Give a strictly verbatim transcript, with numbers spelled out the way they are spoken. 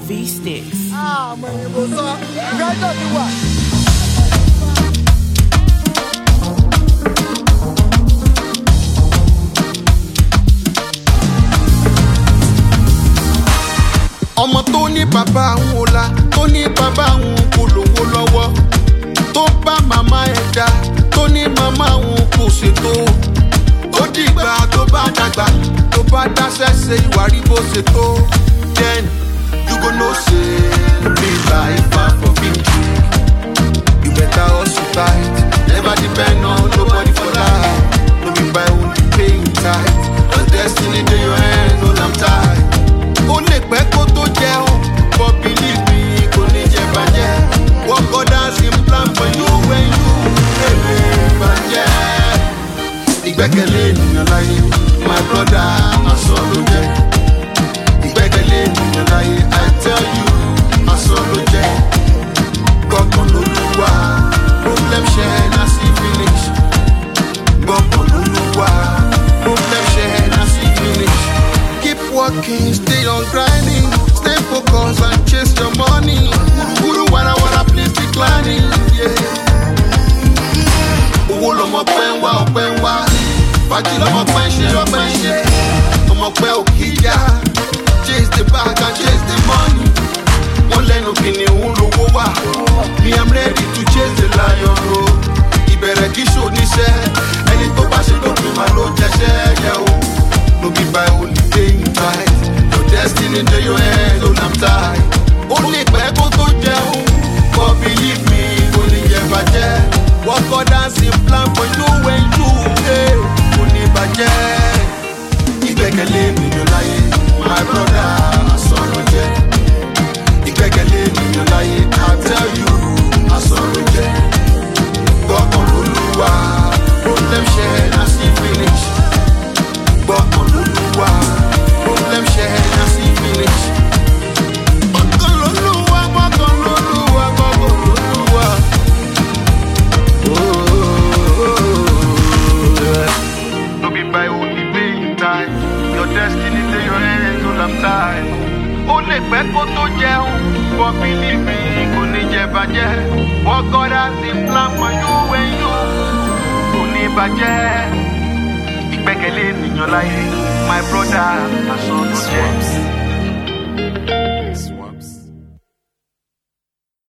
V-Sticks. Ah, man, you go so. Right up the one. ọmọ tó ní bàbá àwọn ọ̀la tó ní bàbá àwọn kò lówó lọ́wọ́ tó bá màmá ẹ̀ dá tó ní màmá àwọn kò ṣètò ó dìgbà tó bá dàgbà tó bá dáṣẹ́ ṣe ìwà rí bó ṣe tó then you go know say real life far from being true you better hustle tight never depend on nobody for life no be by only paying tight cause destiny dey your hand hold am tight. Ó lè pẹ́ kó tó jẹun, but believe me, kò ní jẹ bàjẹ́. What God has in plan for you when you èrè bàjẹ́. Ìgbẹ́kẹ̀lé ènìyàn láyé, my brother, asọ ló jẹ́. Ìgbẹ́kẹ̀lé ènìyàn láyé, I tell you, asọ ló jẹ́. Gbọ́kàn lÓlúwa, problem share na see finish. Gbọ́kàn lÓlúwa, problem share na see finish. Keep working, stay on grinding, stay focused and chase your money. Uru wanna wanna please declining, yeah. Owó lọmọ pẹ́ ń wá ọpẹ́ ń wá, fàájì lọmọ pẹ́ ń ṣe ọpẹ́ ń ṣe. Ọmọ pẹ́ ò kí yá, chase the bag and chase the money. Wọ́n lẹ́nu kìnìún lówó wà, me I'm ready to chase the lion o. Ìbẹ̀rẹ̀ kí ṣò níṣẹ́, ẹni tó bá ṣe lópin máa ló jẹ́ṣẹ́ yẹ o. No be by only paying tight. Your destiny to your hands, hold am tight. Only pẹ́ kó tó jẹun, but believe me, kò ní jẹ bàjẹ́. What God has in plan for you when you pay, kò ní bàjẹ́. Ìgbẹ́kẹ̀lé ènìyàn láyé, my brother, asọ ló jẹ́. Ìgbẹ́kẹ̀lé ènìyàn láyé, I tell you, asọ ló jẹ́. Gbọ́kàn lÓlúwa, problem share na see finish. Gbọ́kàn lÓlúwa, problem share na see finish. Gbọ́kàn lÓlúwa, gbọ́kàn lÓlúwa, gbọ́kàn lÓlúwa. No be by only paying time, your destiny dey your hands, hold am tight. Ó lè pẹ́ kó tó jẹun, but believe me, kò ní jẹ bàjẹ́. What God has in plan for you when you kò ní bàjẹ́. Ìgbẹ́kẹ̀lé ènìyàn láyé, my brother, asọ ló jẹ́.